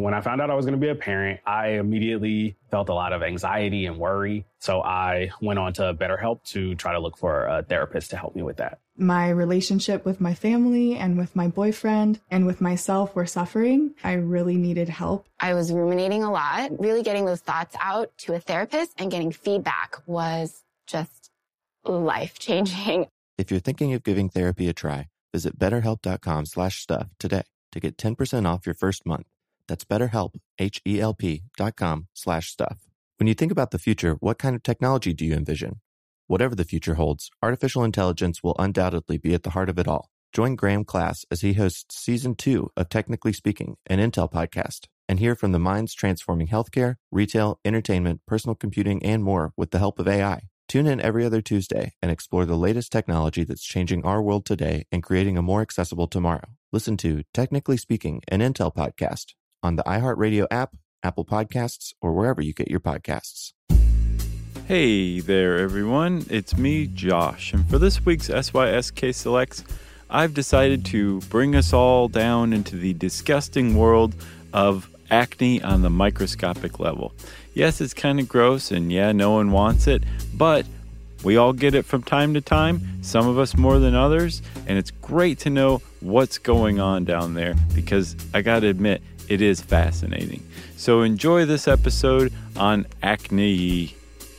When I found out I was going to be a parent, I immediately felt a lot of anxiety and worry. So I went on to BetterHelp to try to look for a therapist to help me with that. My relationship with my family and with my boyfriend and with myself were suffering. I really needed help. I was ruminating a lot. Really getting those thoughts out to a therapist and getting feedback was just life-changing. If you're thinking of giving therapy a try, visit betterhelp.com/stuff today to get 10% off your first month. That's BetterHelp, HELP.com/stuff. When you think about the future, what kind of technology do you envision? Whatever the future holds, artificial intelligence will undoubtedly be at the heart of it all. Join Graham Class as he hosts Season 2 of Technically Speaking, an Intel podcast, and hear from the minds transforming healthcare, retail, entertainment, personal computing, and more with the help of AI. Tune in every other Tuesday and explore the latest technology that's changing our world today and creating a more accessible tomorrow. Listen to Technically Speaking, an Intel podcast on the iHeartRadio app, Apple Podcasts, or wherever you get your podcasts. Hey there, everyone. It's me, Josh. And for this week's SYSK Selects, I've decided to bring us all down into the disgusting world of acne on the microscopic level. Yes, it's kind of gross, and yeah, no one wants it, but we all get it from time to time, some of us more than others, and it's great to know what's going on down there because I gotta admit, it is fascinating. So enjoy this episode on acne.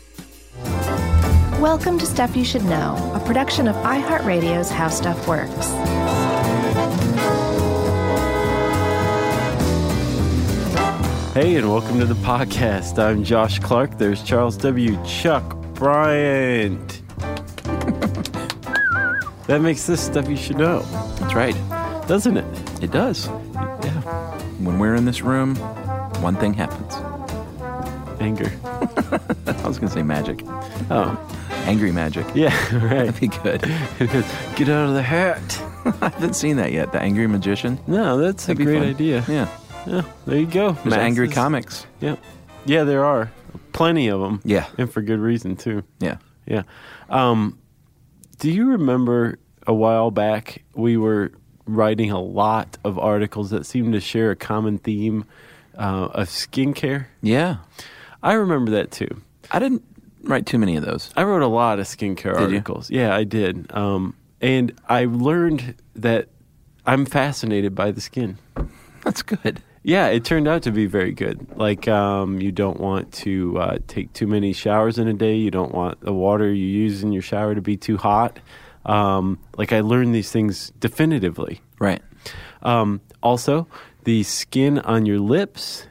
Welcome to Stuff You Should Know, a production of iHeartRadio's How Stuff Works. Hey, and welcome to the podcast. I'm Josh Clark. There's Charles W. Chuck Bryant. That makes this Stuff You Should Know. That's right. Doesn't it? It does. Yeah. When we're in this room, one thing happens. Anger. I was going to say magic. Oh. Angry magic. Yeah, right. That'd be good. Get out of the hat. I haven't seen that yet. The Angry Magician. No, that's That'd a be great fun. idea. Yeah. Yeah, there you go. There's angry comics. Yeah. Yeah, there are. Plenty of them. Yeah. And for good reason, too. Yeah. Yeah. Do you remember a while back we were writing a lot of articles that seemed to share a common theme of skincare? Yeah. I remember that, too. I didn't write too many of those. I wrote a lot of skincare articles. Yeah, I did. And I learned that I'm fascinated by the skin. That's good. Yeah, it turned out to be very good. Like, you don't want to take too many showers in a day. You don't want the water you use in your shower to be too hot. Like, I learned these things definitively. Right. Also, the skin on your lips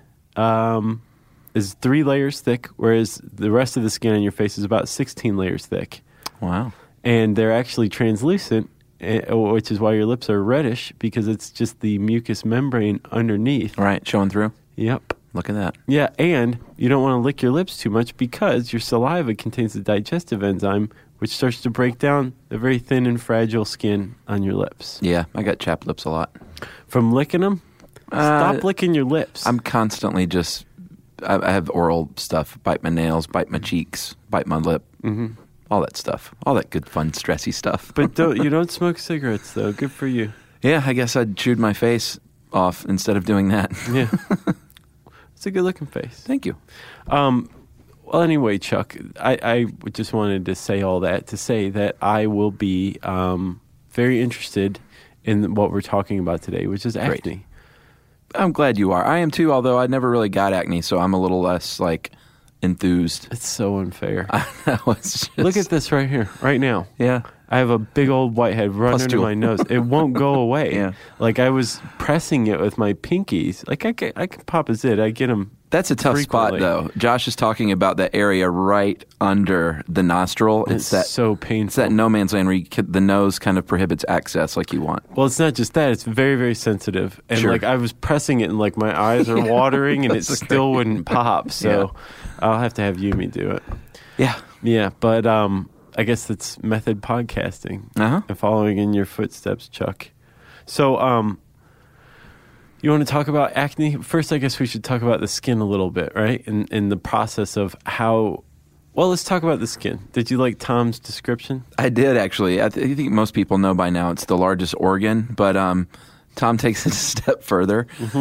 is 3 layers thick, whereas the rest of the skin on your face is about 16 layers thick. Wow. And they're actually translucent, which is why your lips are reddish, because it's just the mucous membrane underneath. Right, showing through. Yep. Look at that. Yeah, and you don't want to lick your lips too much because your saliva contains the digestive enzyme, which starts to break down the very thin and fragile skin on your lips. Yeah, I got chapped lips a lot. From licking them? Stop licking your lips. I'm constantly just... I have oral stuff. Bite my nails, bite my cheeks, bite my lip. Mm-hmm. All that stuff. All that good, fun, stressy stuff. But you don't smoke cigarettes, though. Good for you. Yeah, I guess I chewed my face off instead of doing that. Yeah. It's a good-looking face. Thank you. Well, anyway, Chuck, I just wanted to say all that to say that I will be very interested in what we're talking about today, which is acne. Great. I'm glad you are. I am too, although I never really got acne, so I'm a little less, enthused. It's so unfair. I know, it's just... Look at this right here, right now. Yeah. I have a big old whitehead right under my nose. It won't go away. Yeah. Like, I was pressing it with my pinkies. Like, I can pop a zit. I get them. That's a tough frequently. spot, though. Josh is talking about that area right under the nostril. It's that, so painful. It's that no man's land where the nose kind of prohibits access like you want. Well, it's not just that. It's very, very sensitive. And, sure. I was pressing it, and, my eyes are watering, and it still wouldn't pop. So I'll have to have Yumi do it. Yeah. Yeah, but I guess that's method podcasting. Uh-huh. And following in your footsteps, Chuck. So, you want to talk about acne? First, I guess we should talk about the skin a little bit, right? And the process of how... Well, let's talk about the skin. Did you like Tom's description? I did, actually. I think most people know by now it's the largest organ, but Tom takes it a step further. Mm-hmm.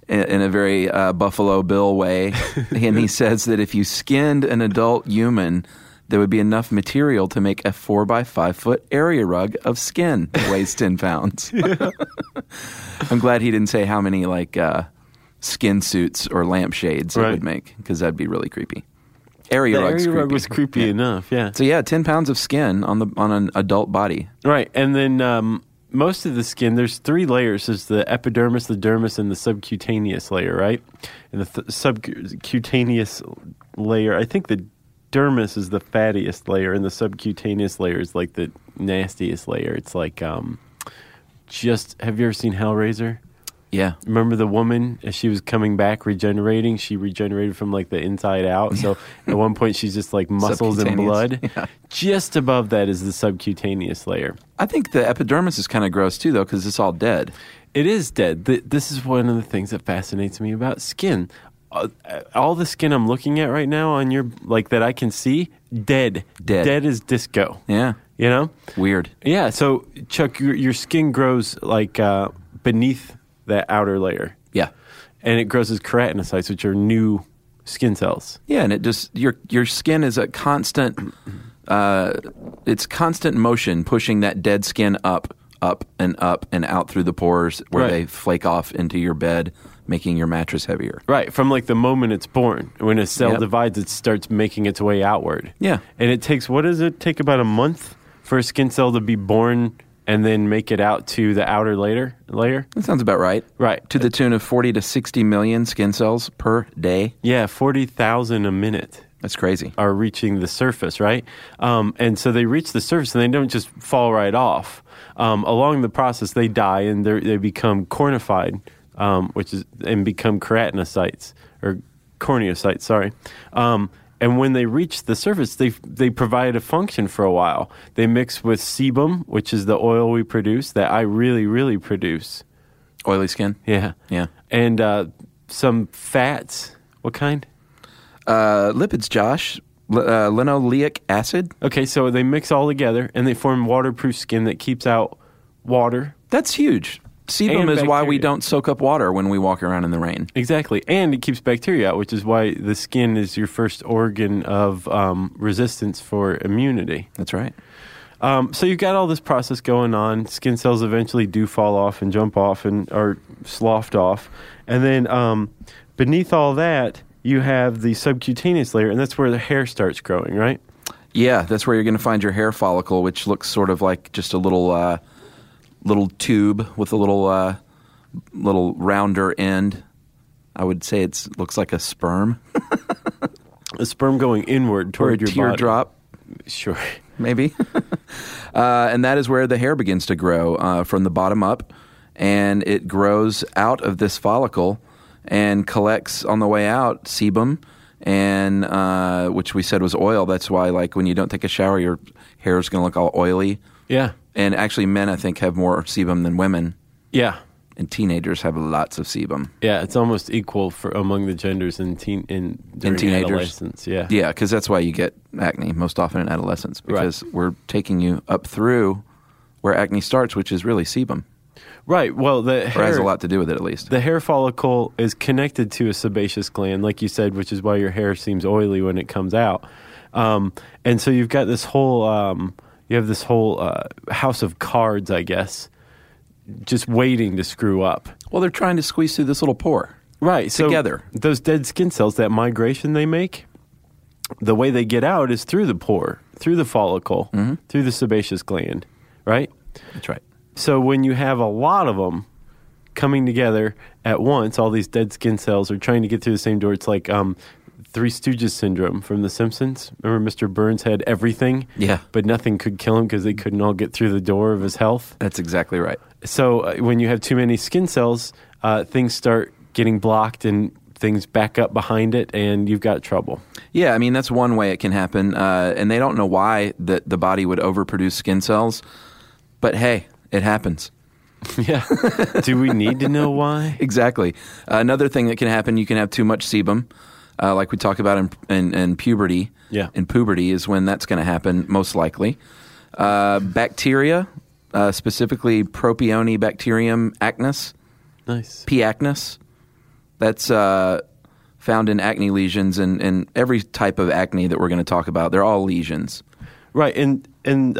in a very Buffalo Bill way. And he says that if you skinned an adult human, there would be enough material to make a 4x5 foot area rug of skin that weighs 10 pounds. I'm glad he didn't say how many skin suits or lampshades it would make, because that'd be really creepy. Area rug was creepy enough, yeah. So 10 pounds of skin on an adult body. Right, and then most of the skin, there's 3 layers. There's the epidermis, the dermis, and the subcutaneous layer, right? And the subcutaneous layer, I think the dermis is the fattiest layer, and the subcutaneous layer is like the nastiest layer. It's like have you ever seen Hellraiser? Yeah. Remember the woman, as she was coming back, regenerating? She regenerated from like the inside out. Yeah. So at one point she's just like muscles and blood. Yeah. Just above that is the subcutaneous layer. I think the epidermis is kind of gross too, though, because it's all dead. It is dead. This is one of the things that fascinates me about skin. All the skin I'm looking at right now on your, like, that I can see, dead. Dead as disco. Yeah. You know? Weird. Yeah. So, Chuck, your skin grows like beneath that outer layer. Yeah. And it grows as keratinocytes, which are new skin cells. Yeah, and it just, your skin is a constant, it's constant motion pushing that dead skin up and out through the pores where they flake off into your bed, making your mattress heavier. Right, from like the moment it's born. When a cell divides, it starts making its way outward. Yeah. And it takes, what does it take, about a month for a skin cell to be born and then make it out to the outer layer? That sounds about right. Right. To the tune of 40 to 60 million skin cells per day. Yeah, 40,000 a minute. That's crazy. Are reaching the surface, right? And so they reach the surface and they don't just fall right off. Along the process, they die and they become cornified, and become keratinocytes, or corneocytes, sorry. And when they reach the surface, they provide a function for a while. They mix with sebum, which is the oil we produce, that I really, really produce. Oily skin? Yeah. Yeah. And some fats. What kind? Lipids, Josh. Linoleic acid. Okay, so they mix all together, and they form waterproof skin that keeps out water. That's huge. Sebum is why we don't soak up water when we walk around in the rain. Exactly. And it keeps bacteria out, which is why the skin is your first organ of resistance for immunity. That's right. So you've got all this process going on. Skin cells eventually do fall off and jump off and are sloughed off. And then beneath all that, you have the subcutaneous layer, and that's where the hair starts growing, right? Yeah, that's where you're going to find your hair follicle, which looks sort of like just a little tube with a little rounder end. I would say it looks like a sperm. A sperm going inward toward your body. Or a teardrop. Sure. Maybe. And that is where the hair begins to grow from the bottom up, and it grows out of this follicle and collects on the way out sebum, and which we said was oil. That's why, like, when you don't take a shower, your hair is going to look all oily. Yeah. And actually, men, I think, have more sebum than women. Yeah. And teenagers have lots of sebum. Yeah, it's almost equal among the genders in teenagers. Adolescence. Yeah. Yeah, because that's why you get acne most often in adolescence, because we're taking you up through where acne starts, which is really sebum. Right. Well, the hair has a lot to do with it, at least. The hair follicle is connected to a sebaceous gland, like you said, which is why your hair seems oily when it comes out. And so you've got this whole house of cards, I guess, just waiting to screw up. Well, they're trying to squeeze through this little pore. Right. Together. So those dead skin cells, that migration they make, the way they get out is through the pore, through the follicle, through the sebaceous gland, right? That's right. So when you have a lot of them coming together at once, all these dead skin cells are trying to get through the same door. It's like Three Stooges syndrome from The Simpsons. Remember Mr. Burns had everything? Yeah. But nothing could kill him because they couldn't all get through the door of his health. That's exactly right. So when you have too many skin cells, things start getting blocked and things back up behind it, and you've got trouble. Yeah, I mean, that's one way it can happen. And they don't know why the body would overproduce skin cells. But hey, it happens. Yeah. Do we need to know why? Exactly. Another thing that can happen, you can have too much sebum, like we talk about in puberty. Yeah. In puberty is when that's going to happen, most likely. Bacteria, specifically Propionibacterium acnes. Nice. P. acnes. That's found in acne lesions and every type of acne that we're going to talk about. They're all lesions. Right, and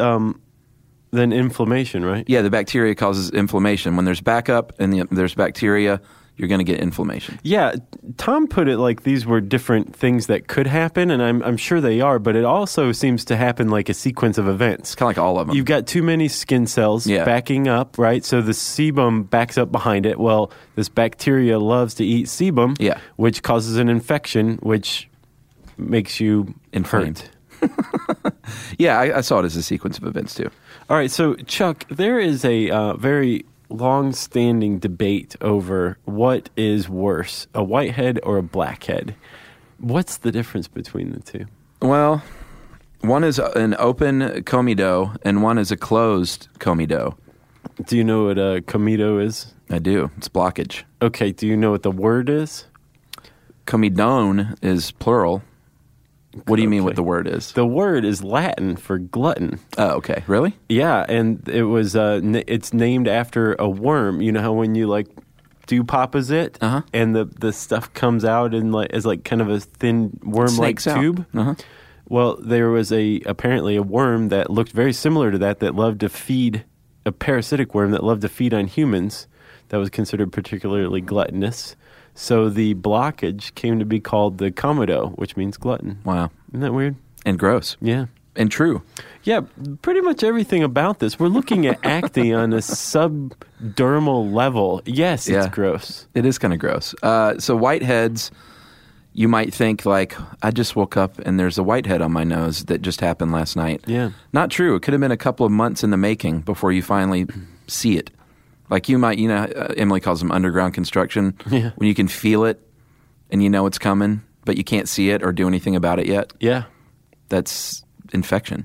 then inflammation, right? Yeah, the bacteria causes inflammation. When there's backup and there's bacteria, you're going to get inflammation. Yeah, Tom put it like these were different things that could happen, and I'm sure they are, but it also seems to happen like a sequence of events. It's kind of like all of them. You've got too many skin cells backing up, right? So the sebum backs up behind it. Well, this bacteria loves to eat sebum, which causes an infection, which makes you inflamed. Hurt. Yeah, I saw it as a sequence of events too. All right, so Chuck, there is a very long-standing debate over what is worse, a whitehead or a blackhead. What's the difference between the two? Well, one is an open comedo and one is a closed comedo. Do you know what a comedo is? I do. It's blockage. Okay, do you know what the word is? Comedone is plural. What do you mean what the word is? The word is Latin for glutton. Oh, okay. Really? Yeah, and it was it's named after a worm. You know how when you like do Papa Zit and the stuff comes out and as kind of a thin worm-like tube? Well, there was apparently a worm that looked very similar to that loved to feed, a parasitic worm that loved to feed on humans that was considered particularly gluttonous. So the blockage came to be called the comedo, which means glutton. Wow. Isn't that weird? And gross. Yeah. And true. Yeah, pretty much everything about this. We're looking at acne on a subdermal level. Yes, it's gross. It is kind of gross. So whiteheads, you might think like, I just woke up and there's a whitehead on my nose that just happened last night. Yeah. Not true. It could have been a couple of months in the making before you finally see it. Like you might, Emily calls them underground construction. Yeah. When you can feel it and you know it's coming, but you can't see it or do anything about it yet. Yeah. That's infection,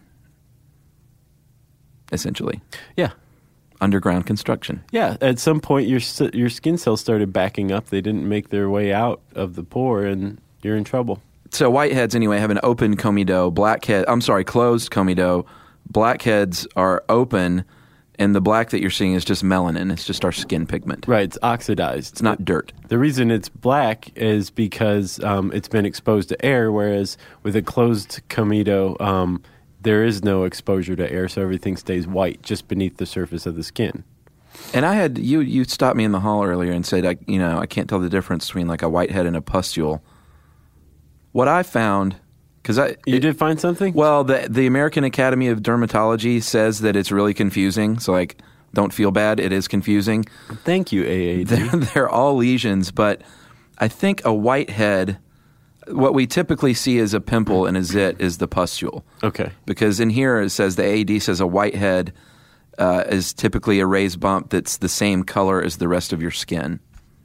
essentially. Yeah. Underground construction. Yeah. At some point, your skin cells started backing up. They didn't make their way out of the pore, and you're in trouble. So whiteheads, anyway, have an open comedo. Closed comedo. Blackheads are open. And the black that you're seeing is just melanin. It's just our skin pigment. Right. It's oxidized. It's not dirt. The reason it's black is because it's been exposed to air, whereas with a closed comedo, there is no exposure to air, so everything stays white just beneath the surface of the skin. And I had you stopped me in the hall earlier and said, I can't tell the difference between like a whitehead and a pustule. What I found... You did find something? Well, the American Academy of Dermatology says that it's really confusing. So, like, don't feel bad. It is confusing. Thank you, AAD. They're all lesions, but I think a whitehead, what we typically see as a pimple and a zit is the pustule. Okay. Because in here it says, the AAD says a whitehead is typically a raised bump that's the same color as the rest of your skin.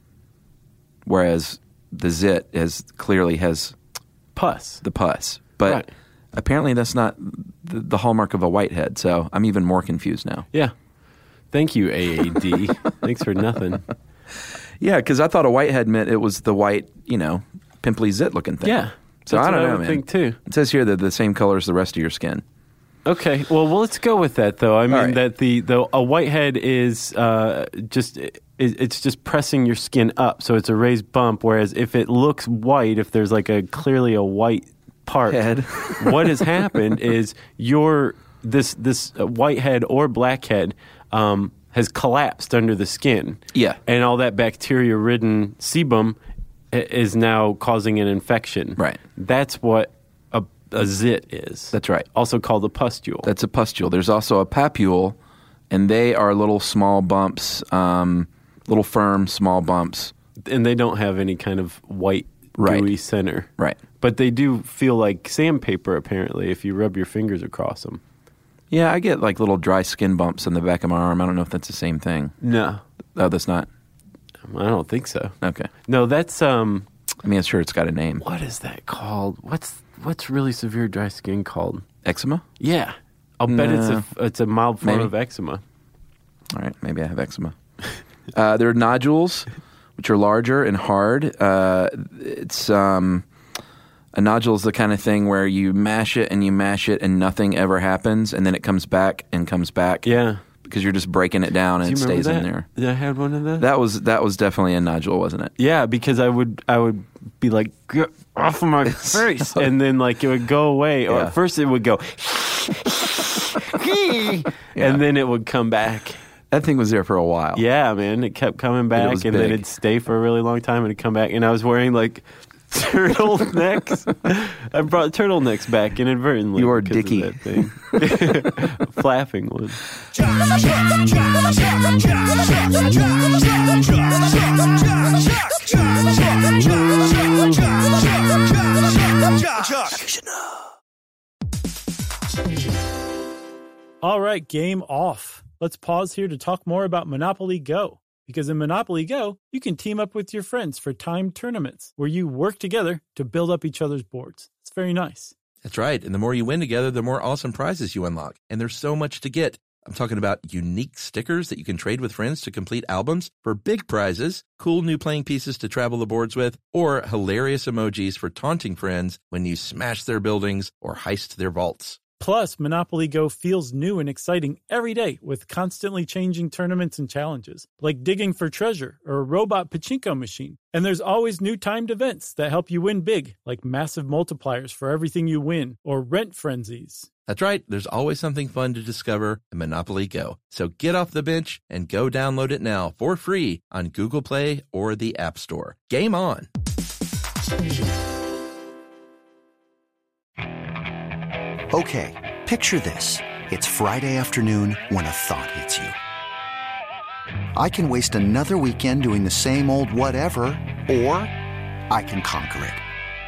Whereas the zit clearly has... pus. The pus. But apparently that's not the hallmark of a whitehead, so I'm even more confused now. Yeah. Thank you, AAD. Thanks for nothing. Yeah, because I thought a whitehead meant it was the white, pimply zit-looking thing. Yeah. So I don't know, man. Think too. It says here that the same color as the rest of your skin. Okay. Well, let's go with that, though. I mean, right. that a whitehead is it's just pressing your skin up, so it's a raised bump. Whereas if it looks white, if there's like clearly a white part, what has happened is this whitehead or blackhead has collapsed under the skin. Yeah, and all that bacteria-ridden sebum is now causing an infection. Right. That's what a zit is. That's right. Also called a pustule. That's a pustule. There's also a papule, and they are little small bumps. Little firm, small bumps. And they don't have any kind of white, gooey center. Right. But they do feel like sandpaper, apparently, if you rub your fingers across them. Yeah, I get like little dry skin bumps in the back of my arm. I don't know if that's the same thing. No. Oh, that's not? I don't think so. Okay. No, that's... I mean, I'm sure it's got a name. What is that called? What's really severe dry skin called? Eczema? Yeah. I'll bet it's a mild form of eczema. All right, maybe I have eczema. There are nodules, which are larger and hard. It's a nodule is the kind of thing where you mash it and nothing ever happens, and then it comes back and comes back. Yeah. because you're just breaking it down and it stays in there. I had one of those. That was definitely a nodule, wasn't it? Yeah, because I would be like, get off of my face, and then like it would go away. Or at first it would go, and then it would come back. That thing was there for a while. Yeah, man, it kept coming back, and then it'd stay for a really long time, and it'd come back. And I was wearing like turtlenecks. I brought turtlenecks back inadvertently. You wore Dickie. That thing. Flapping one. All right, game off. Let's pause here to talk more about Monopoly Go. Because in Monopoly Go, you can team up with your friends for timed tournaments where you work together to build up each other's boards. It's very nice. That's right. And the more you win together, the more awesome prizes you unlock. And there's so much to get. I'm talking about unique stickers that you can trade with friends to complete albums for big prizes, cool new playing pieces to travel the boards with, or hilarious emojis for taunting friends when you smash their buildings or heist their vaults. Plus, Monopoly Go feels new and exciting every day with constantly changing tournaments and challenges, like digging for treasure or a robot pachinko machine. And there's always new timed events that help you win big, like massive multipliers for everything you win or rent frenzies. That's right. There's always something fun to discover in Monopoly Go. So get off the bench and go download it now for free on Google Play or the App Store. Game on! Okay, picture this. It's Friday afternoon when a thought hits you. I can waste another weekend doing the same old whatever, or I can conquer it.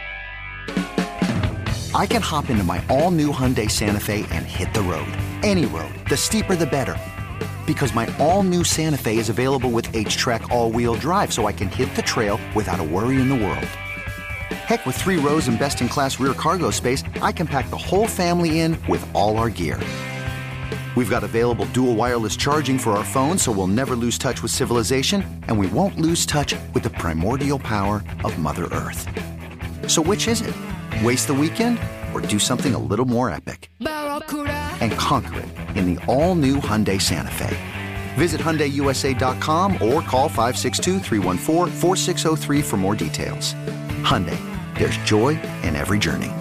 I can hop into my all-new Hyundai Santa Fe and hit the road. Any road. The steeper, the better. Because my all-new Santa Fe is available with H-Track all-wheel drive, so I can hit the trail without a worry in the world. Heck, with 3 rows and best-in-class rear cargo space, I can pack the whole family in with all our gear. We've got available dual wireless charging for our phones, so we'll never lose touch with civilization, and we won't lose touch with the primordial power of Mother Earth. So which is it? Waste the weekend or do something a little more epic? And conquer it in the all-new Hyundai Santa Fe. Visit HyundaiUSA.com or call 562-314-4603 for more details. Hyundai, there's joy in every journey.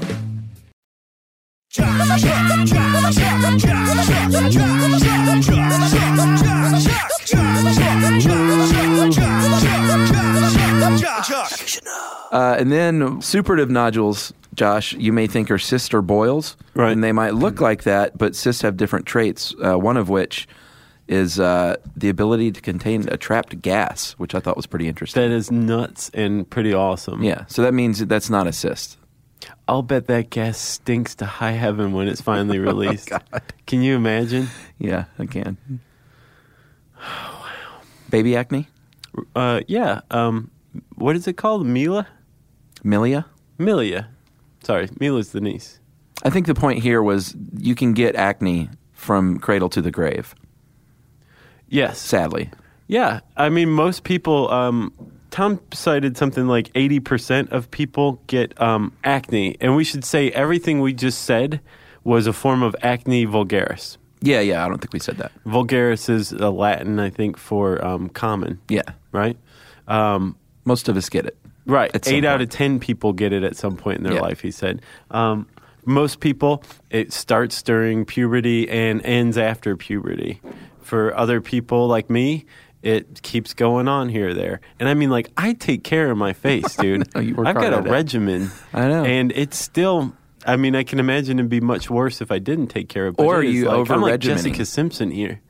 And then superative nodules, Josh, you may think are cysts or boils. Right. And they might look like that, but cysts have different traits, one of which is the ability to contain a trapped gas, which I thought was pretty interesting. That is nuts and pretty awesome. Yeah, so that means that's not a cyst. I'll bet that gas stinks to high heaven when it's finally released. Oh, God. Can you imagine? Yeah, I can. Oh, wow. Baby acne? Yeah. What is it called? Mila? Milia? Milia. Sorry, Mila's the niece. I think the point here was you can get acne from cradle to the grave. Yes. Sadly. Yeah. I mean, most people, Tom cited something like 80% of people get acne. And we should say everything we just said was a form of acne vulgaris. Yeah, I don't think we said that. Vulgaris is Latin, I think, for common. Yeah. Right? Most of us get it. Right. 8 out of 10 people get it at some point in their life, he said. Most people, it starts during puberty and ends after puberty. For other people like me, it keeps going on here or there. And I mean, like, I take care of my face, dude. I've got a regimen. I know. And it's still, I mean, I can imagine it'd be much worse if I didn't take care of it. Or are you over-regimening? I'm like Jessica Simpson here.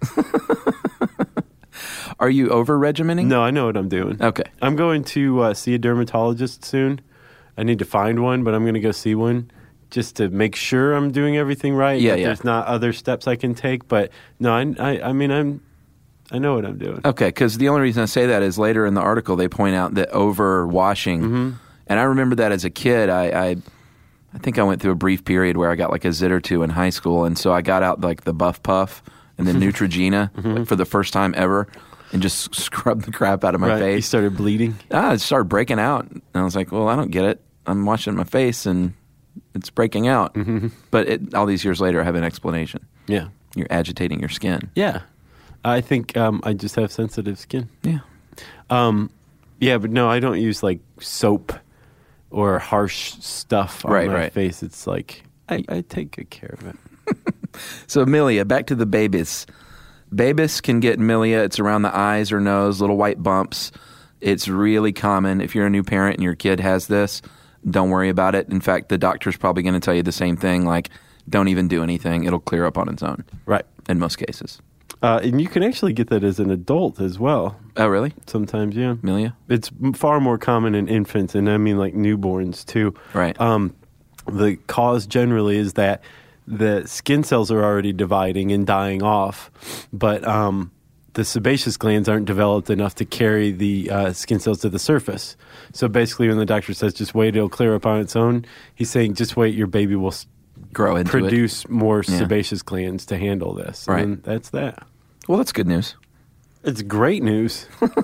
Are you over-regimening? No, I know what I'm doing. Okay. I'm going to see a dermatologist soon. I need to find one, but I'm going to go see one just to make sure I'm doing everything right. Yeah. There's not other steps I can take. But no, I mean, I know what I'm doing. Okay, because the only reason I say that is later in the article they point out that over-washing, and I remember that as a kid, I think I went through a brief period where I got like a zit or two in high school, and so I got out like the Buff Puff and the Neutrogena like, for the first time ever and just scrubbed the crap out of my face. You started bleeding? It started breaking out. And I was like, well, I don't get it. I'm washing my face and it's breaking out. But all these years later, I have an explanation. Yeah. You're agitating your skin. Yeah. I think I just have sensitive skin. Yeah. Yeah, but no, I don't use like soap or harsh stuff on my face. It's like I take good care of it. So milia, back to the babies. Babies can get milia. It's around the eyes or nose, little white bumps. It's really common. If you're a new parent and your kid has this, don't worry about it. In fact, the doctor's probably going to tell you the same thing, like don't even do anything. It'll clear up on its own. Right. In most cases. And you can actually get that as an adult as well. Oh, really? Sometimes, yeah. Milia? It's far more common in infants, and I mean like newborns too. Right. The cause generally is that the skin cells are already dividing and dying off, but the sebaceous glands aren't developed enough to carry the skin cells to the surface. So basically when the doctor says just wait, it'll clear up on its own, he's saying just wait, your baby will grow into produce more sebaceous glands to handle this. Right. And that's that. Well, that's good news. It's great news.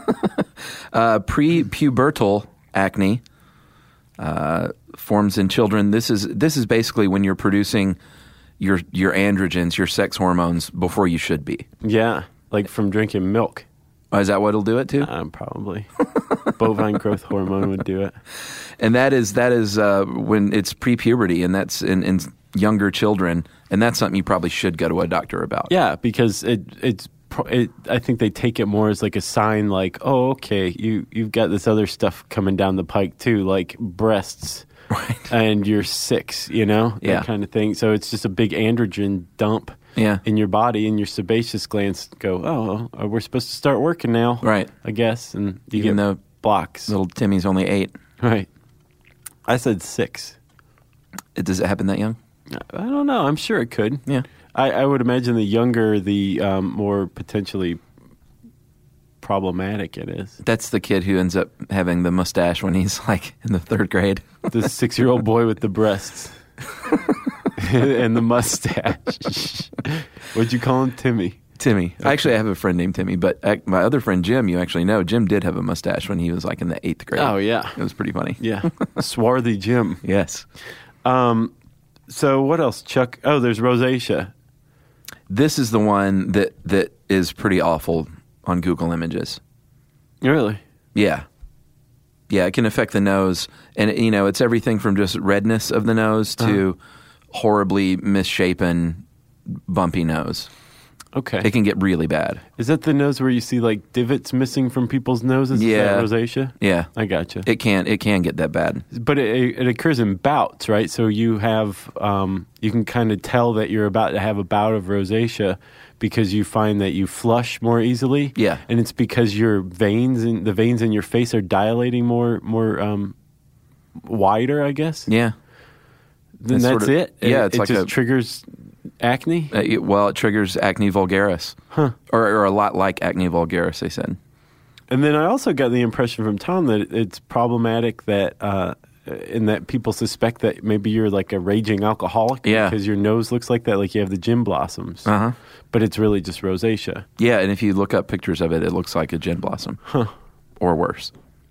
Prepubertal acne forms in children. This is basically when you're producing your androgens, your sex hormones, before you should be. Yeah, like from drinking milk. Oh, is that what'll do it too? Probably. Bovine growth hormone would do it. And that is when it's pre-puberty, and that's in younger children, and that's something you probably should go to a doctor about. Yeah, because I think they take it more as like a sign, like, oh, okay, you've got this other stuff coming down the pike too, like breasts, right? And you're 6, that kind of thing. So it's just a big androgen dump in your body, and your sebaceous glands go, oh, we're supposed to start working now, right? I guess, and you Even get though blocks. Little Timmy's only 8, right? I said 6. Does it happen that young? I don't know. I'm sure it could. Yeah. I would imagine the younger, the more potentially problematic it is. That's the kid who ends up having the mustache when he's like in the 3rd grade. The 6-year-old boy with the breasts and the mustache. What'd you call him? Timmy. Timmy. Okay. Actually, I have a friend named Timmy, but my other friend Jim, you actually know, Jim did have a mustache when he was like in the 8th grade. Oh, yeah. It was pretty funny. Yeah. Swarthy Jim. Yes. So what else, Chuck? Oh, there's rosacea. This is the one that is pretty awful on Google Images. Really? Yeah. Yeah, it can affect the nose. And, it's everything from just redness of the nose to horribly misshapen, bumpy nose. Okay. It can get really bad. Is that the nose where you see like divots missing from people's noses? Yeah. Is that rosacea? Yeah. I gotcha. It can get that bad. But it occurs in bouts, right? So you have, you can kind of tell that you're about to have a bout of rosacea because you find that you flush more easily. Yeah. And it's because the veins in your face are dilating more wider, I guess. Yeah. Then that's it? Yeah. It just triggers acne? It triggers acne vulgaris. Huh. Or a lot like acne vulgaris, they said. And then I also got the impression from Tom that it's problematic that in that people suspect that maybe you're like a raging alcoholic because your nose looks like that, like you have the gin blossoms. Uh-huh. But it's really just rosacea. Yeah, and if you look up pictures of it, it looks like a gin blossom. Huh. Or worse.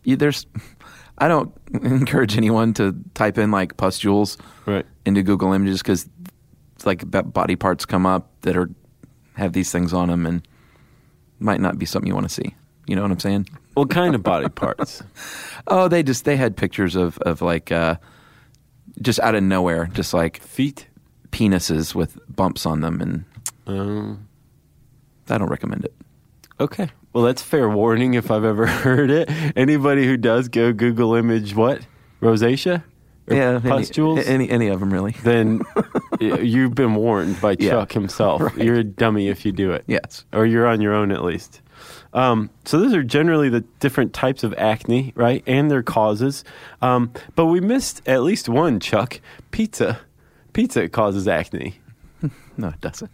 I don't encourage anyone to type in like pustules into Google Images because like body parts come up that have these things on them and might not be something you want to see. You know what I'm saying? What kind of body parts? Oh, they had pictures of like just out of nowhere, just like feet, penises with bumps on them, and I don't recommend it. Okay. Well, that's fair warning if I've ever heard it. Anybody who does go Google image what? Rosacea? Or pustules? Any of them, really. Then you've been warned by Chuck himself. Right. You're a dummy if you do it. Yes. Or you're on your own at least. So those are generally the different types of acne, right? And their causes. But we missed at least one, Chuck. Pizza. Pizza causes acne. No, it doesn't.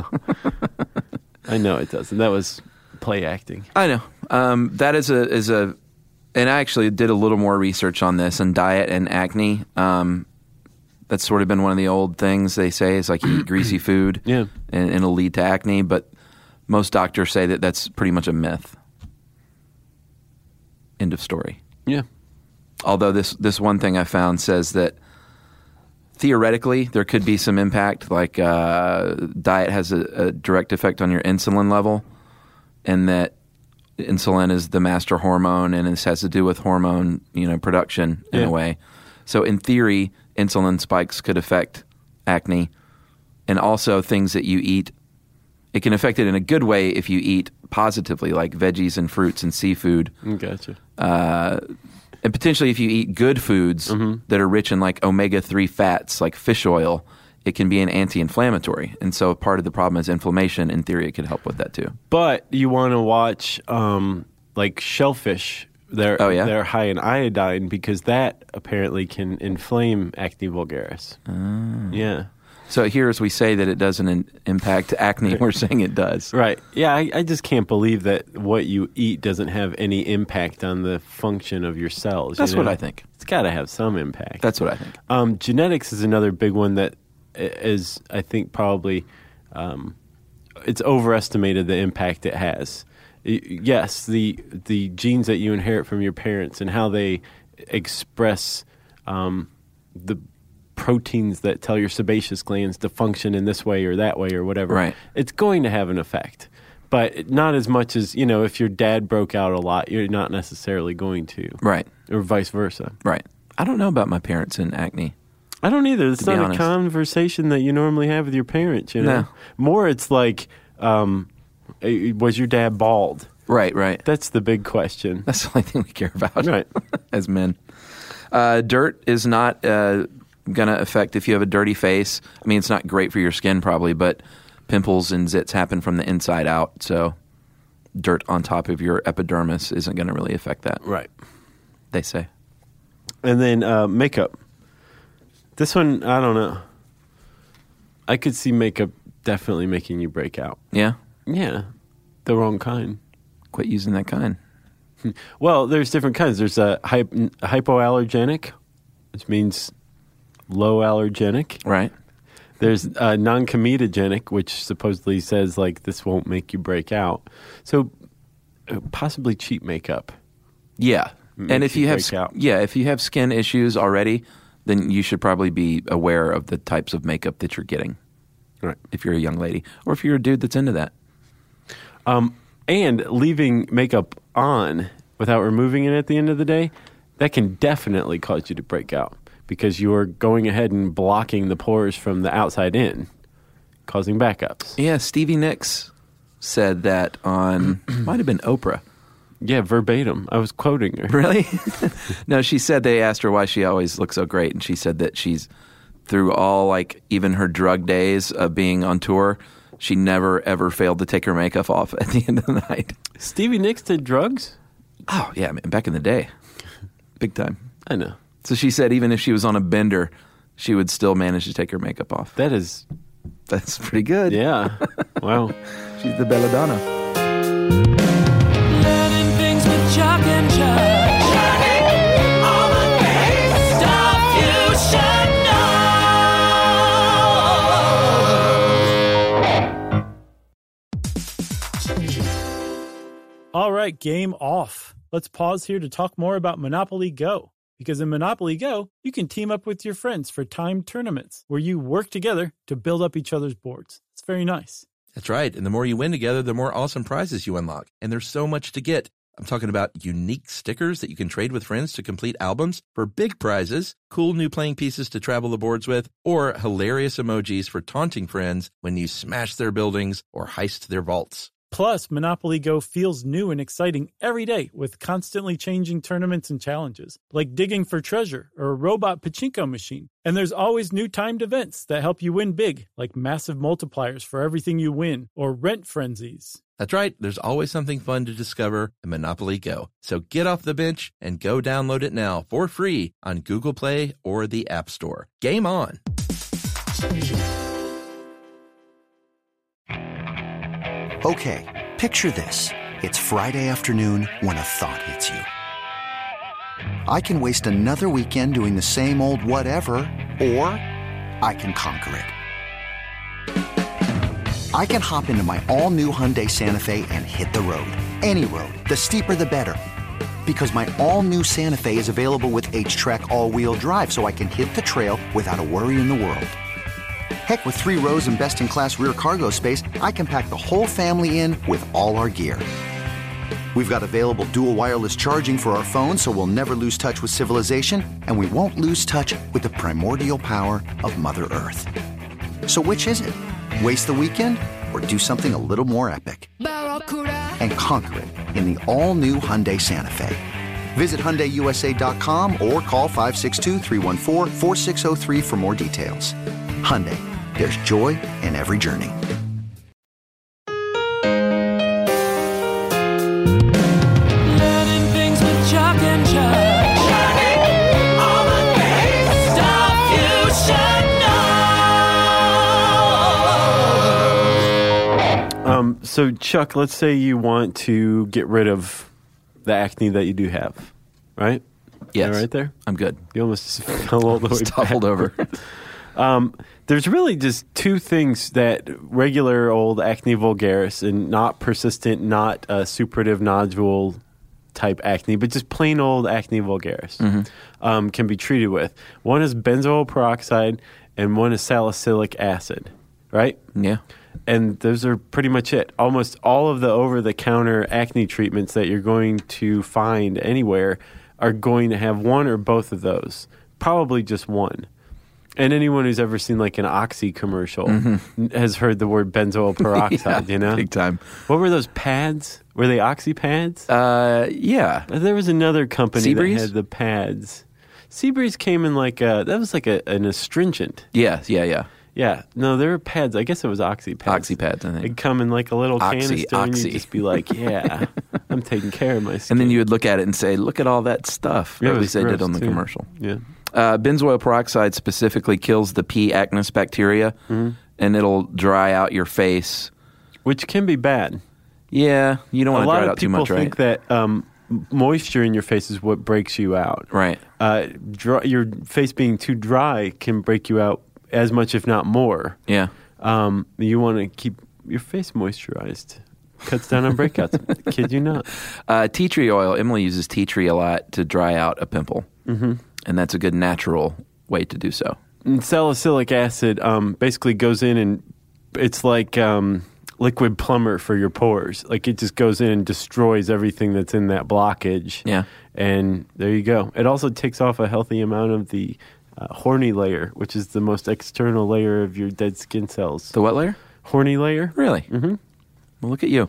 I know it doesn't. That was play acting. I know. That is a and I actually did a little more research on this and diet and acne. That's sort of been one of the old things they say is like eat greasy food and it'll lead to acne. But most doctors say that that's pretty much a myth. End of story. Yeah. Although this one thing I found says that theoretically there could be some impact, like diet has a direct effect on your insulin level. and that insulin is the master hormone, and this has to do with hormone, production in a way. So in theory, insulin spikes could affect acne, and also things that you eat. It can affect it in a good way if you eat positively, like veggies and fruits and seafood. Gotcha. And potentially if you eat good foods that are rich in like omega-3 fats, like fish oil, it can be an anti-inflammatory. And so part of the problem is inflammation. In theory, it could help with that too. But you want to watch like shellfish. They're high in iodine because that apparently can inflame acne vulgaris. Yeah. So here, as we say that it doesn't impact acne, we're saying it does. Right. Yeah, I just can't believe that what you eat doesn't have any impact on the function of your cells. That's what I think. It's got to have some impact. That's what I think. Genetics is another big one that is, I think, probably it's overestimated the impact it has. Yes, the genes that you inherit from your parents and how they express the proteins that tell your sebaceous glands to function in this way or that way or whatever. Right. It's going to have an effect, but not as much as, if your dad broke out a lot, you're not necessarily going to. Right. Or vice versa. Right. I don't know about my parents and acne. I don't either. It's not a conversation that you normally have with your parents, No. More it's like, was your dad bald? Right. That's the big question. That's the only thing we care about right. as men. Dirt is not going to affect if you have a dirty face. I mean, it's not great for your skin probably, but pimples and zits happen from the inside out. So dirt on top of your epidermis isn't going to really affect that. Right. They say. And then makeup. This one, I don't know. I could see makeup definitely making you break out. Yeah? Yeah. The wrong kind. Quit using that kind. Well, there's different kinds. There's a hypoallergenic, which means low allergenic. Right. There's non-comedogenic, which supposedly says, like, this won't make you break out. So possibly cheap makeup. Yeah. And if you have skin issues already, then you should probably be aware of the types of makeup that you're getting. Right. If you're a young lady or if you're a dude that's into that. And leaving makeup on without removing it at the end of the day, that can definitely cause you to break out because you are going ahead and blocking the pores from the outside in, causing backups. Yeah, Stevie Nicks said that on, might have been Oprah. Yeah, verbatim. I was quoting her. Really? No, she said they asked her why she always looks so great, and she said that she's, through all, like, even her drug days of being on tour, she never, ever failed to take her makeup off at the end of the night. Stevie Nicks did drugs? Oh, yeah, man, back in the day. Big time. I know. So she said even if she was on a bender, she would still manage to take her makeup off. That's pretty good. Yeah. Wow. She's the belladonna. Learning things with Jock and Judge. All the things stuff you should know. All right, game off. Let's pause here to talk more about Monopoly Go. Because in Monopoly Go, you can team up with your friends for timed tournaments where you work together to build up each other's boards. It's very nice. That's right. And the more you win together, the more awesome prizes you unlock. And there's so much to get. I'm talking about unique stickers that you can trade with friends to complete albums for big prizes, cool new playing pieces to travel the boards with, or hilarious emojis for taunting friends when you smash their buildings or heist their vaults. Plus, Monopoly Go feels new and exciting every day with constantly changing tournaments and challenges, like digging for treasure or a robot pachinko machine. And there's always new timed events that help you win big, like massive multipliers for everything you win or rent frenzies. That's right. There's always something fun to discover in Monopoly Go. So get off the bench and go download it now for free on Google Play or the App Store. Game on. Okay, picture this. It's Friday afternoon when a thought hits you. I can waste another weekend doing the same old whatever, or I can conquer it. I can hop into my all-new Hyundai Santa Fe and hit the road. Any road. The steeper, the better. Because my all-new Santa Fe is available with H-Track all-wheel drive, so I can hit the trail without a worry in the world. Heck, with 3 rows and best-in-class rear cargo space, I can pack the whole family in with all our gear. We've got available dual wireless charging for our phones, so we'll never lose touch with civilization, and we won't lose touch with the primordial power of Mother Earth. So which is it? Waste the weekend or do something a little more epic? And conquer it in the all-new Hyundai Santa Fe. Visit HyundaiUSA.com or call 562-314-4603 for more details. Hyundai, there's joy in every journey. Learning things with Chuck and Chuck. Learning all the things, stuff you should know. So Chuck, let's say you want to get rid of the acne that you do have, right? Yes. Is that right there? I'm good. You almost fell all the way Toppled over. There's really just 2 things that regular old acne vulgaris and not persistent, not suppurative nodule type acne, but just plain old acne vulgaris can be treated with. One is benzoyl peroxide and one is salicylic acid, right? Yeah. And those are pretty much it. Almost all of the over-the-counter acne treatments that you're going to find anywhere are going to have one or both of those, probably just one. And anyone who's ever seen like an Oxy commercial has heard the word benzoyl peroxide, you know? Big time. What were those pads? Were they Oxy pads? Yeah. There was another company Seabreeze? that had the pads. Seabreeze came in like that was like an astringent. Yeah. Yeah. No, there were pads. I guess it was Oxy pads. Oxy pads, I think. It'd come in like a little canister and you'd just be like, yeah, I'm taking care of my skin. And then you would look at it and say, look at all that stuff. Yeah, or it at was least they did gross, on the too. commercial. Yeah. Benzoyl peroxide specifically kills the P. acnes bacteria, and it'll dry out your face. Which can be bad. Yeah, you don't want to dry it out too much, A lot right? of people think that moisture in your face is what breaks you out. Right. Your face being too dry can break you out as much, if not more. Yeah. You want to keep your face moisturized. Cuts down on breakouts. Kid you not. Tea tree oil. Emily uses tea tree a lot to dry out a pimple. Mm-hmm. And that's a good natural way to do so. And salicylic acid basically goes in and it's like liquid plumber for your pores. Like it just goes in and destroys everything that's in that blockage. Yeah. And there you go. It also takes off a healthy amount of the horny layer, which is the most external layer of your dead skin cells. The what layer? Horny layer. Really? Mm-hmm. Well, look at you.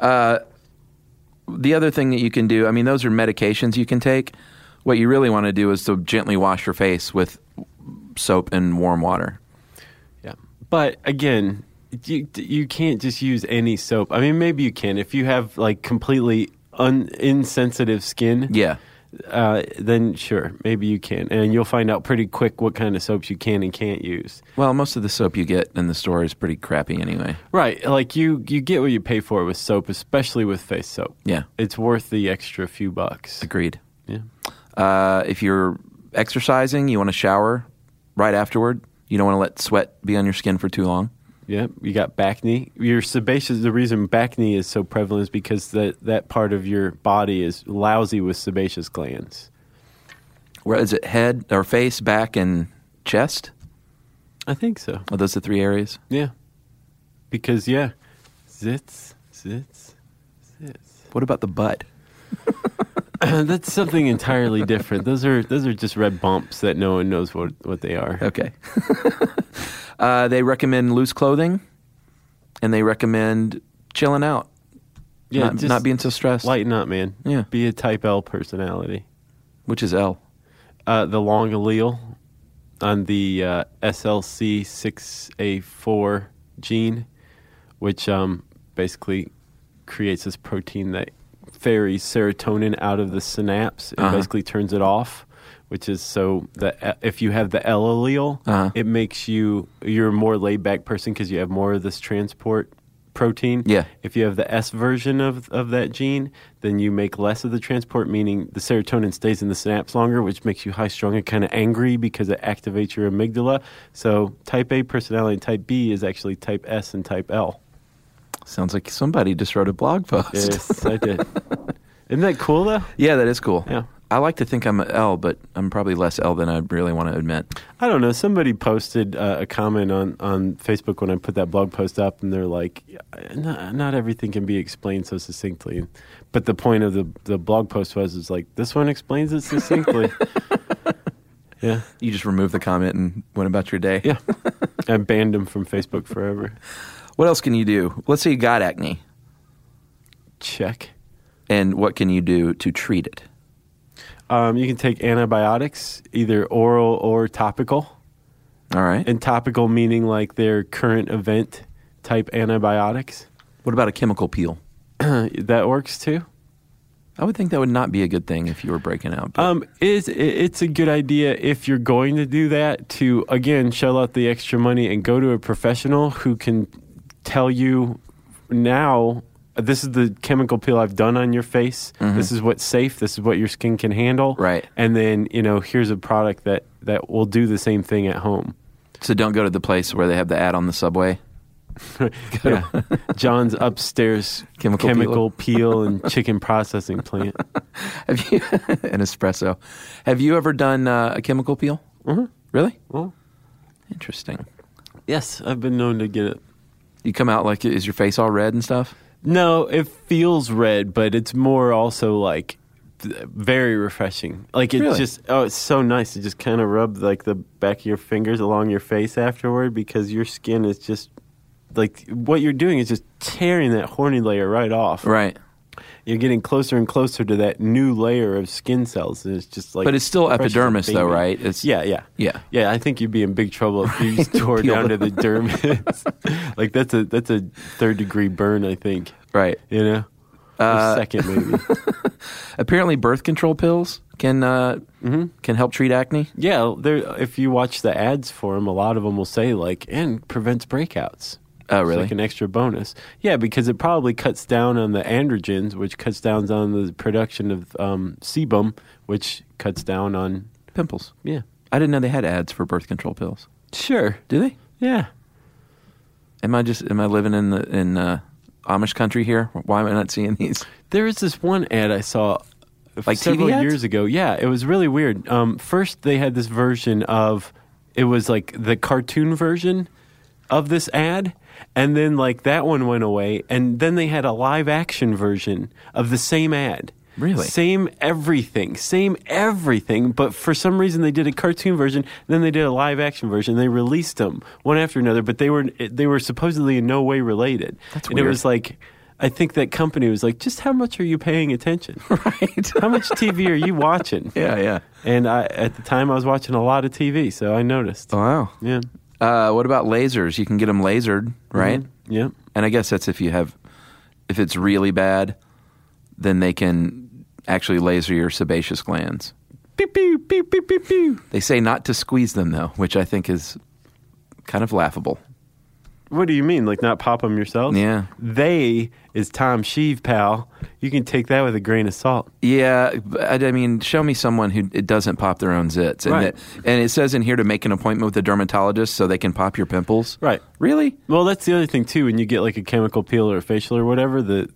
The other thing that you can do, I mean, those are medications you can take. What you really want to do is to gently wash your face with soap and warm water. Yeah. But again, you can't just use any soap. I mean, maybe you can. If you have like completely insensitive skin, then sure, maybe you can. And you'll find out pretty quick what kind of soaps you can and can't use. Well, most of the soap you get in the store is pretty crappy anyway. Right. Like you get what you pay for with soap, especially with face soap. Yeah. It's worth the extra few bucks. Agreed. Yeah. If you're exercising, you want to shower right afterward. You don't want to let sweat be on your skin for too long. Yeah, you got back knee. Your sebaceous, the reason back knee is so prevalent is because that part of your body is lousy with sebaceous glands. Where is it? Head or face, back, and chest? I think so. Are those the 3 areas? Yeah. Because, zits. What about the butt? That's something entirely different. Those are just red bumps that no one knows what they are. Okay. They recommend loose clothing, and they recommend chilling out. Yeah, not being so stressed. Lighten up, man. Yeah. Be a type L personality. Which is L? The long allele on the SLC6A4 gene, which basically creates this protein that ferries serotonin out of the synapse and basically turns it off, which is so that if you have the L allele, it makes you're a more laid back person because you have more of this transport protein. Yeah. If you have the S version of that gene, then you make less of the transport, meaning the serotonin stays in the synapse longer, which makes you high strung and kind of angry because it activates your amygdala. So type A personality and type B is actually type S and type L. Sounds like somebody just wrote a blog post. Yes, I did. Isn't that cool, though? Yeah, that is cool. Yeah. I like to think I'm an L, but I'm probably less L than I really want to admit. I don't know. Somebody posted a comment on Facebook when I put that blog post up, and they're like, not everything can be explained so succinctly. But the point of the blog post was like, this one explains it succinctly. Yeah. You just removed the comment and went about your day. Yeah. I banned him from Facebook forever. What else can you do? Let's say you got acne. Check. And what can you do to treat it? You can take antibiotics, either oral or topical. All right. And topical meaning like their current event type antibiotics. What about a chemical peel? That works too. I would think that would not be a good thing if you were breaking out. It's a good idea if you're going to do that to, again, shell out the extra money and go to a professional who can tell you now, this is the chemical peel I've done on your face. Mm-hmm. This is what's safe. This is what your skin can handle. Right. And then, here's a product that will do the same thing at home. So don't go to the place where they have the ad on the subway. Yeah. John's upstairs chemical peel and chicken processing plant. Have you an espresso? Have you ever done a chemical peel? Mm-hmm. Really? Mm-hmm. Interesting. Yes, I've been known to get it. You come out like, is your face all red and stuff? No, it feels red, but it's more also like very refreshing. Like it's really? it's so nice to just kind of rub like the back of your fingers along your face afterward, because your skin is just like, what you're doing is just tearing that horny layer right off. Right. You're getting closer and closer to that new layer of skin cells, and it's just like. But it's still epidermis, though, right? It's yeah. I think you'd be in big trouble if you tore down to the dermis. Like that's a 3rd-degree burn, I think. Right. Or second, maybe. Apparently, birth control pills can help treat acne. Yeah, if you watch the ads for them, a lot of them will say and prevents breakouts. Oh, really? It's like an extra bonus. Yeah, because it probably cuts down on the androgens, which cuts down on the production of sebum, which cuts down on pimples. Yeah. I didn't know they had ads for birth control pills. Sure. Do they? Yeah. Am I living in Amish country here? Why am I not seeing these? There is this one ad I saw like several TV ads? years ago. Yeah, it was really weird. First, they had this version of, it was like the cartoon version of this ad, and then that one went away, and then they had a live action version of the same ad. Really? Same everything, but for some reason they did a cartoon version, then they did a live action version. They released them one after another, but they were supposedly in no way related. That's weird. And it was like, I think that company was like, just how much are you paying attention? Right. How much TV are you watching? Yeah. And at the time I was watching a lot of TV, so I noticed. Oh, wow. Yeah. What about lasers? You can get them lasered, right? Mm-hmm. Yeah. And I guess that's if it's really bad, then they can actually laser your sebaceous glands. Pew, pew, pew, pew, pew, pew. They say not to squeeze them, though, which I think is kind of laughable. What do you mean? Like not pop them yourself? Yeah. They is Tom Sheave, pal. You can take that with a grain of salt. Yeah. I mean, show me someone who it doesn't pop their own zits. And, right. And it says in here to make an appointment with a dermatologist so they can pop your pimples. Right. Really? Well, that's the other thing, too. When you get like a chemical peel or a facial or whatever, not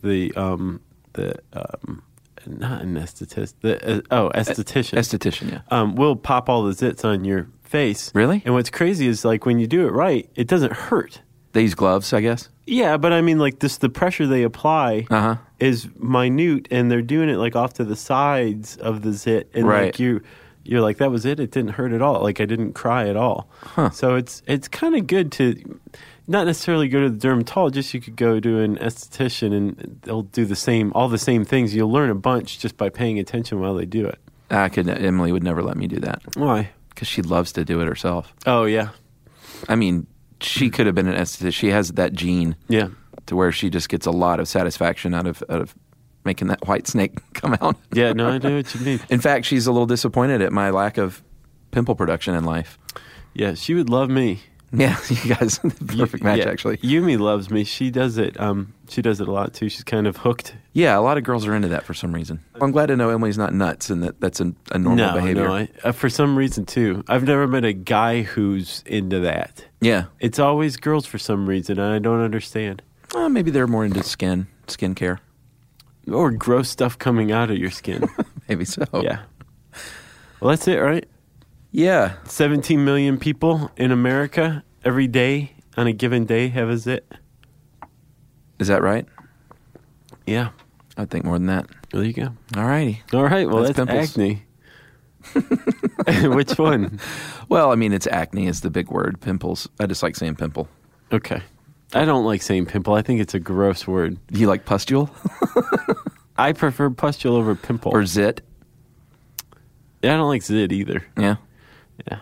an esthetist. Esthetician. Esthetician, yeah. Will pop all the zits on your face. Really? And what's crazy is when you do it right, it doesn't hurt. They use gloves, I guess? Yeah, but I mean, the pressure they apply is minute, and they're doing it off to the sides of the zit, and right. you're like, that was it. It didn't hurt at all. I didn't cry at all. Huh. So it's kind of good to not necessarily go to the dermatologist. You could go to an esthetician, and they'll do all the same things. You'll learn a bunch just by paying attention while they do it. Emily would never let me do that. Why? Because she loves to do it herself. Oh, yeah. I mean, she could have been an esthetician. She has that gene. Yeah. To where she just gets a lot of satisfaction out of making that white snake come out. Yeah, no, I know what you mean. In fact, she's a little disappointed at my lack of pimple production in life. Yeah, she would love me. Yeah, you guys, perfect match, actually. Yumi loves me. She does it. She does it a lot too. She's kind of hooked. Yeah, a lot of girls are into that for some reason. I'm glad to know Emily's not nuts, and that's a normal behavior. No, for some reason too. I've never met a guy who's into that. Yeah, it's always girls for some reason, and I don't understand. Maybe they're more into skincare, or gross stuff coming out of your skin. Maybe so. Yeah. Well, that's it, right? Yeah. 17 million people in America every day on a given day have a zit. Is that right? Yeah. I'd think more than that. There you go. All righty. All right. Well, that's pimples. acne. Which one? Well, I mean, it's acne is the big word. Pimples. I just like saying pimple. Okay. I don't like saying pimple. I think it's a gross word. Do you like pustule? I prefer pustule over pimple. Or zit? Yeah, I don't like zit either. Yeah. Yeah.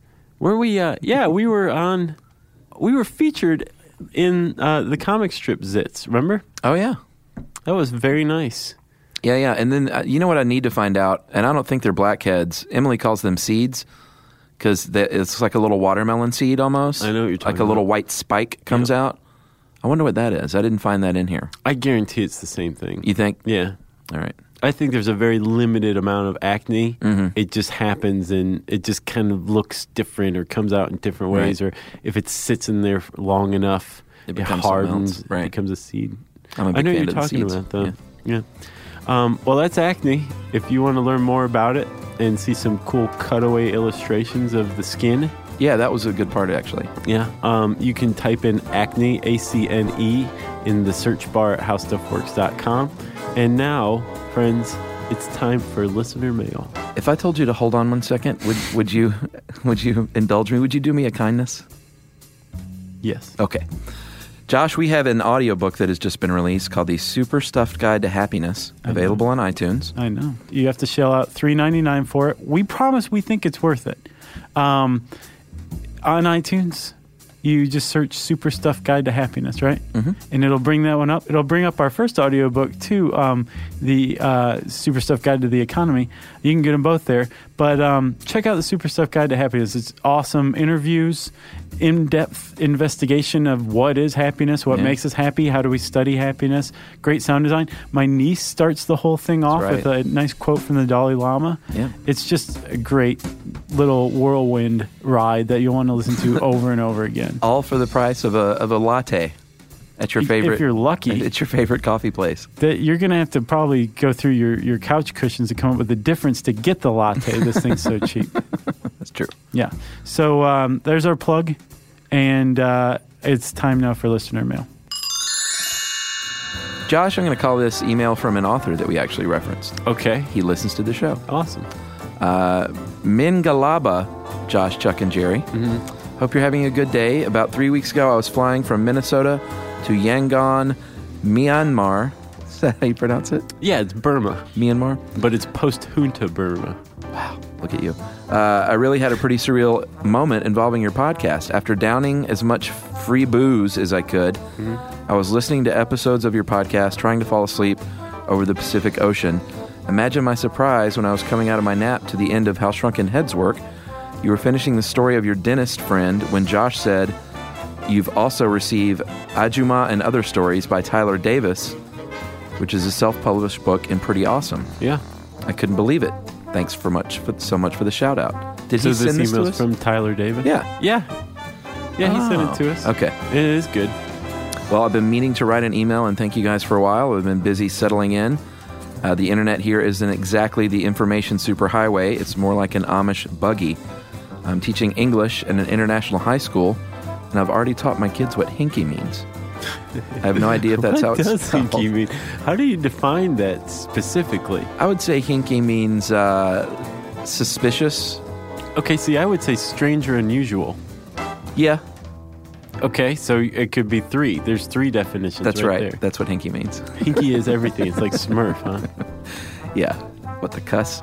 We were featured in the comic strip Zits, remember? Oh, yeah. That was very nice. Yeah. And then, you know what I need to find out? And I don't think they're blackheads. Emily calls them seeds because it's like a little watermelon seed almost. I know what you're talking about. Like a little white spike comes out. I wonder what that is. I didn't find that in here. I guarantee it's the same thing. You think? Yeah. All right. I think there's a very limited amount of acne. Mm-hmm. It just happens and it just kind of looks different or comes out in different ways. Right. Or if it sits in there long enough, it hardens, right. It becomes a seed. I'm a big I know fan what you're of the talking seeds. about, though. Yeah. Well, that's acne. If you want to learn more about it and see some cool cutaway illustrations of the skin. Yeah, that was a good part, actually. Yeah. You can type in acne, A-C-N-E, in the search bar at howstuffworks.com. And now, friends, it's time for listener mail. If I told you to hold on 1 second, would you indulge me? Would you do me a kindness? Yes. Okay. Josh, we have an audiobook that has just been released called The Super Stuffed Guide to Happiness, available on iTunes. I know. You have to shell out $3.99 for it. We promise we think it's worth it. On iTunes, you just search Super Stuffed Guide to Happiness, right? Mm-hmm. And it'll bring that one up. It'll bring up our first audiobook, too, the Super Stuffed Guide to the Economy. You can get them both there. But check out the Super Stuffed Guide to Happiness. It's awesome interviews, in-depth investigation of what is happiness, what makes us happy, how do we study happiness, great sound design. My niece starts the whole thing off with a nice quote from the Dalai Lama. Yeah. It's just a great little whirlwind ride that you'll want to listen to over and over again. All for the price of a latte at your favorite. If you're lucky. It's your favorite coffee place. That you're going to have to probably go through your couch cushions to come up with the difference to get the latte. This thing's so cheap. That's true. Yeah. So there's our plug, and it's time now for listener mail. Josh, I'm going to call this email from an author that we actually referenced. Okay. He listens to the show. Awesome. Mingalaba, Josh, Chuck, and Jerry. Mm-hmm. Hope you're having a good day. About 3 weeks ago, I was flying from Minnesota to Yangon, Myanmar. Is that how you pronounce it? Yeah, it's Burma. Myanmar? But it's post-junta Burma. Wow, look at you. I really had a pretty surreal moment involving your podcast. After downing as much free booze as I could, I was listening to episodes of your podcast, trying to fall asleep over the Pacific Ocean. Imagine my surprise when I was coming out of my nap to the end of How Shrunken Heads Work. You were finishing the story of your dentist friend when Josh said, "You've also received Ajuma and Other Stories by Tyler Davis," which is a self-published book and pretty awesome. Yeah. I couldn't believe it. Thanks so much for the shout-out. Did he send this to us? From Tyler Davis? Yeah. Yeah. Yeah, he sent it to us. Okay. It is good. Well, I've been meaning to write an email and thank you guys for a while. I've been busy settling in. The internet here isn't exactly the information superhighway. It's more like an Amish buggy. I'm teaching English at an international high school, and I've already taught my kids what hinky means. I have no idea if that's how it's What does spelled. hinky mean? How do you define that specifically? I would say hinky means suspicious. Okay, see, I would say strange or unusual. Yeah. Okay, so it could be three. There's three definitions. That's right. There. That's what hinky means. Hinky is everything. It's like Smurf, huh? Yeah. What the cuss?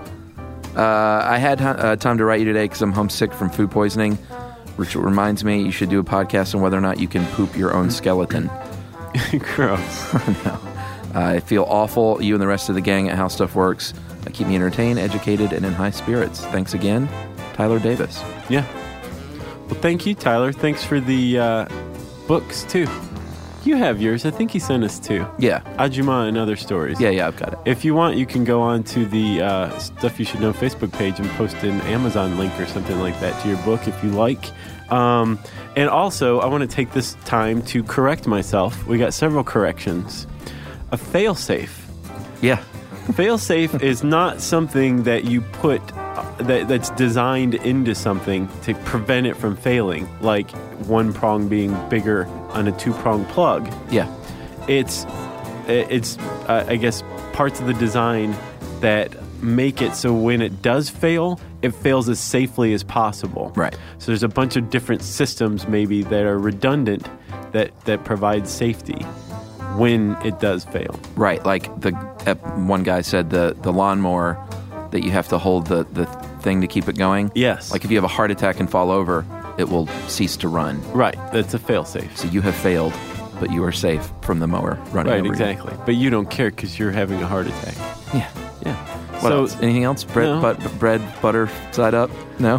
I had time to write you today because I'm homesick from food poisoning, which reminds me you should do a podcast on whether or not you can poop your own skeleton. Gross. No. I feel awful. You and the rest of the gang at How Stuff Works keep me entertained, educated, and in high spirits. Thanks again, Tyler Davis. Yeah. Well, thank you, Tyler. Thanks for the books, too. You have yours. I think he sent us two. Yeah. Ajuma and Other Stories. Yeah, I've got it. If you want, you can go on to the Stuff You Should Know Facebook page and post an Amazon link or something like that to your book if you like. And also, I want to take this time to correct myself. We got several corrections. A fail-safe. Yeah. Fail-safe is not something that you put that's designed into something to prevent it from failing, like one prong being bigger on a two-prong plug. Yeah. It's I guess, parts of the design that make it so when it does fail, it fails as safely as possible. Right. So there's a bunch of different systems maybe that are redundant that provide safety when it does fail. Right. Like one guy said the lawnmower that you have to hold the thing to keep it going. Yes. Like if you have a heart attack and fall over, it will cease to run. Right. That's a fail-safe. So you have failed, but you are safe from the mower running over Right, exactly. you. But you don't care because you're having a heart attack. Yeah. Yeah. What else? Anything else? Bread, bread, butter, side up? No?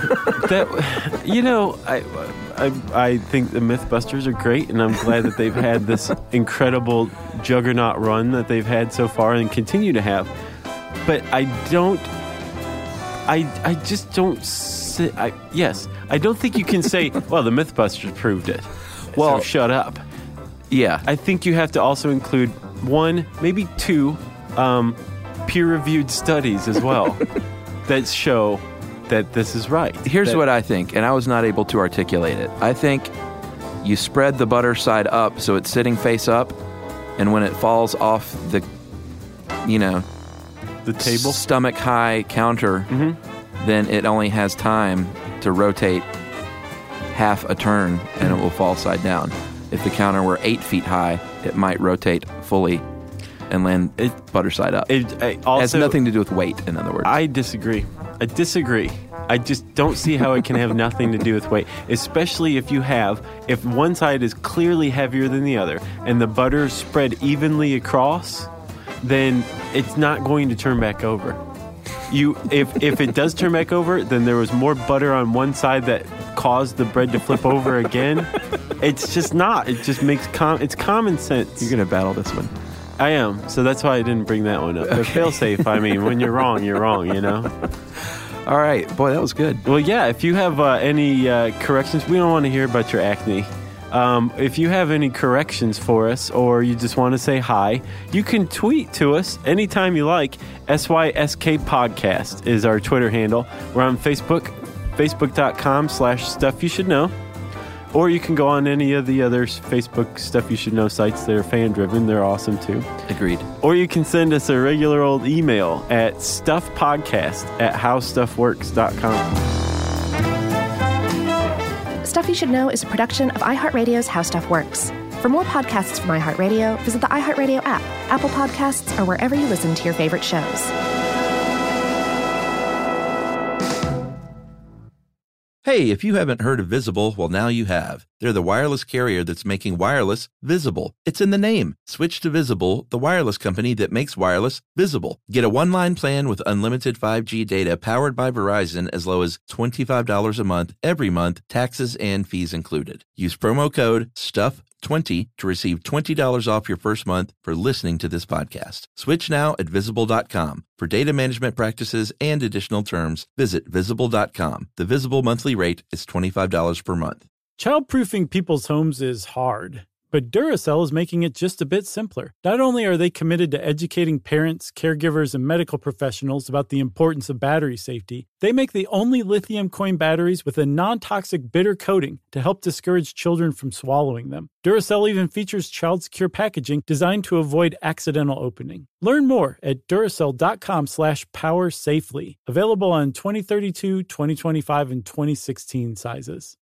I think the Mythbusters are great, and I'm glad that they've had this incredible juggernaut run that they've had so far and continue to have. But I don't think you can say, well, the Mythbusters proved it. Well, so shut up. Yeah. I think you have to also include one, maybe two, peer-reviewed studies as well that show that this is right. Here's what I think, and I was not able to articulate it. I think you spread the butter side up so it's sitting face up, and when it falls off the table, stomach high counter, then it only has time to rotate half a turn, and it will fall side down. If the counter were 8 feet high, it might rotate fully and land butter side up. It has nothing to do with weight, in other words. I disagree. I just don't see how it can have nothing to do with weight, especially if one side is clearly heavier than the other and the butter is spread evenly across, then it's not going to turn back over. If it does turn back over, then there was more butter on one side that caused the bread to flip over again. It's just not. It just makes it's common sense. You're going to battle this one. I am. So that's why I didn't bring that one up. But fail-safe, I mean, when you're wrong, you're wrong, All right. Boy, that was good. Well, yeah, if you have any corrections, we don't want to hear about your acne. If you have any corrections for us or you just want to say hi, you can tweet to us anytime you like. SYSK Podcast is our Twitter handle. We're on Facebook, facebook.com/Stuff You Should Know. Or you can go on any of the other Facebook Stuff You Should Know sites that are fan-driven. They're awesome, too. Agreed. Or you can send us a regular old email at stuffpodcast@howstuffworks.com. Stuff You Should Know is a production of iHeartRadio's How Stuff Works. For more podcasts from iHeartRadio, visit the iHeartRadio app, Apple Podcasts, or wherever you listen to your favorite shows. Hey, if you haven't heard of Visible, well, now you have. They're the wireless carrier that's making wireless visible. It's in the name. Switch to Visible, the wireless company that makes wireless visible. Get a one-line plan with unlimited 5G data powered by Verizon as low as $25 a month, every month, taxes and fees included. Use promo code STUFF20 to receive $20 off your first month for listening to this podcast. Switch now at Visible.com. For data management practices and additional terms, visit Visible.com. The Visible monthly rate is $25 per month. Childproofing people's homes is hard, but Duracell is making it just a bit simpler. Not only are they committed to educating parents, caregivers, and medical professionals about the importance of battery safety, they make the only lithium coin batteries with a non-toxic bitter coating to help discourage children from swallowing them. Duracell even features child-secure packaging designed to avoid accidental opening. Learn more at Duracell.com/powersafely. Available on 2032, 2025, and 2016 sizes.